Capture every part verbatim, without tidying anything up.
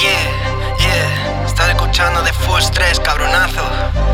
Yeah, yeah, estás escuchando de Full Stress, cabronazo.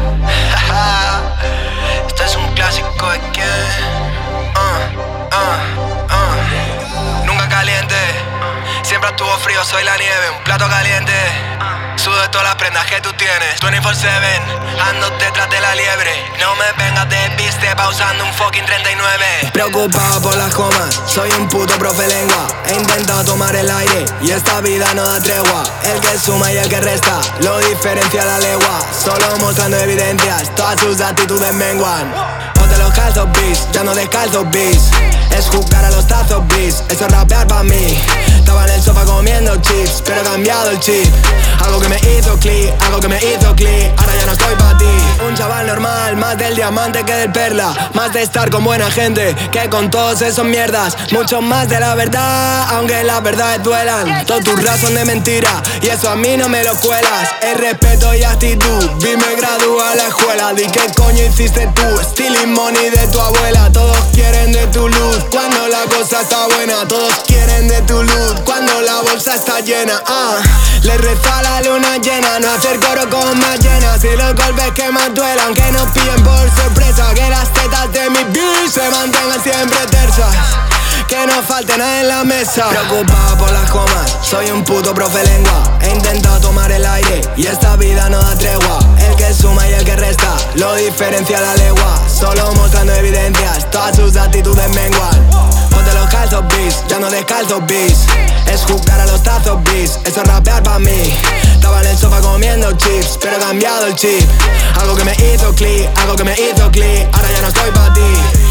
Esto es un clásico de que uh, uh, uh. Nunca caliente, siempre estuvo frío, soy la nieve, un plato caliente. Sudo todas las prendas que tú tienes veinticuatro siete, ando detrás de la liebre. No me vengas de viste pausando un fucking treinta y nueve. Preocupado por las comas, soy un puto profe lengua. He intentado tomar el aire y esta vida no da tregua. El que suma y el que resta, lo diferencia la legua. Solo mostrando evidencias, todas sus actitudes menguan. Ponte los calzos bis, ya no descalzo bis. Es jugar a los tazos bis, eso es rapear pa' mí. Estaba en el sofá comiendo chips, pero he cambiado el chip. Algo que me hizo click, algo que me hizo click. Ahora ya no estoy pa' ti. Un chaval normal, más del diamante que del perla. Más de estar con buena gente que con todos esos mierdas. Mucho más de la verdad, aunque las verdades duelan. Todos tus razón de mentira, y eso a mí no me lo cuelas. El respeto y actitud, vi me gradúa a la escuela. Di qué coño hiciste tú, stealing money de tu abuela. Todos quieren de tu luz, cuando la cosa está buena. Todos quieren de tu luz, cuando la bolsa está llena. Ah, le reza la luna llena, no hacer coro con más llenas. Y los golpes que más duelan, que nos pillen por sorpresa. Que las tetas de mi bitch se mantengan siempre tersas, que no falte nada en la mesa. Preocupado por las comas, soy un puto profe lengua. He intentado tomar el aire y esta vida no da tregua. El que suma y el que resta, lo diferencia la legua. Solo mostrando evidencias, todas sus actitudes menguan. Ponte los calzos bis, ya no descalzo bis. Es jugar a los tazos bis, eso es rapear pa' mí. Estaba en el sofá comiendo chips, pero he cambiado el chip. Algo que me hizo click, algo que me hizo click. Ahora ya no estoy pa' ti.